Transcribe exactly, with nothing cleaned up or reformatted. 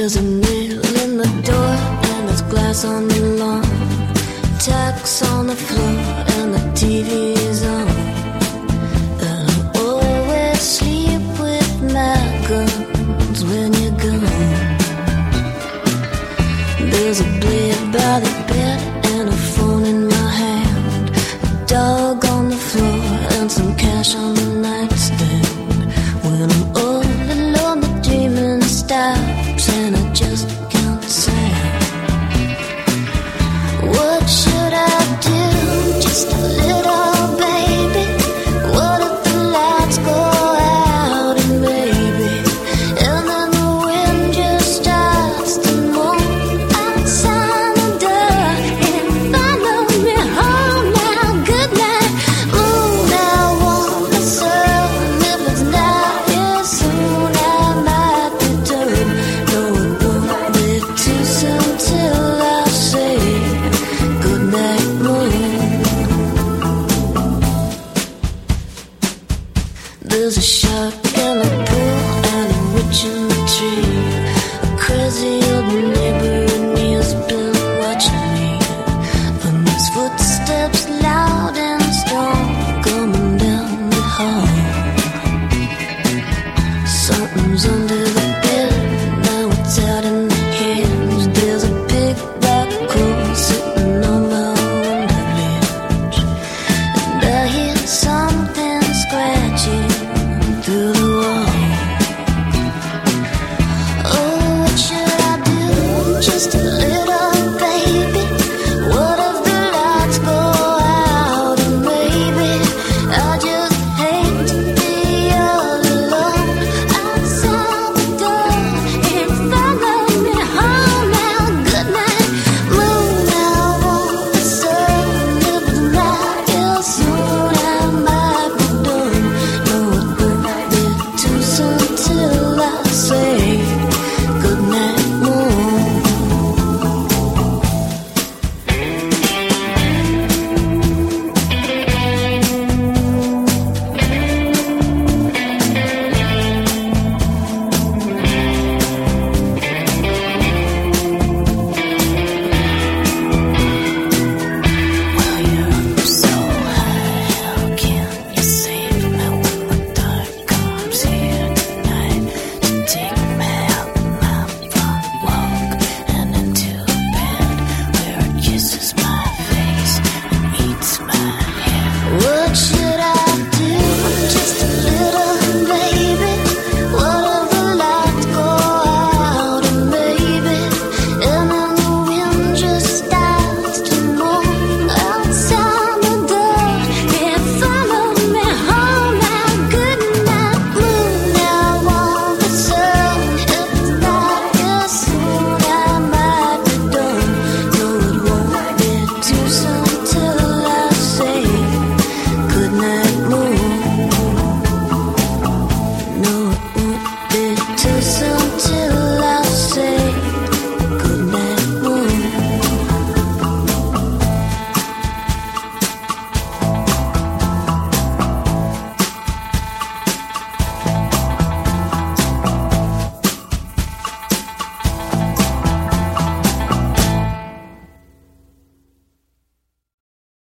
There's a nail in the door and there's glass on the lawn, tacks on the floor and the T V is on. And I always sleep with my guns when you're gone. There's a blade by the bed and a phone in my hand, a dog on the floor and some cash on the nightstand. When I'm all alone the dreaming stops and I just can't stand. What should I do? Just a little baby. What if the lights go out and maybe, and then the wind just starts to moan outside the door and follow me home now. Good night, moon. I want the sun. If it's not here soon, I might return. No, it won't be too soon till I say good night, moon. There's a shark in the pool and a witch in the tree. A crazy old neighbor and he has been watching me. And there's footsteps loud and strong coming down the hall. Something's under the bed, now it's out in the hands. There's a big black hole sitting on my window ledge, and I hear something scratching through the wall. Oh, what should I do? Just a little